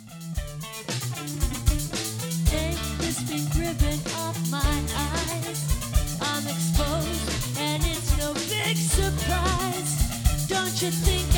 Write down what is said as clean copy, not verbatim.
Take this big ribbon off my eyes. I'm exposed and it's no big surprise. Don't you think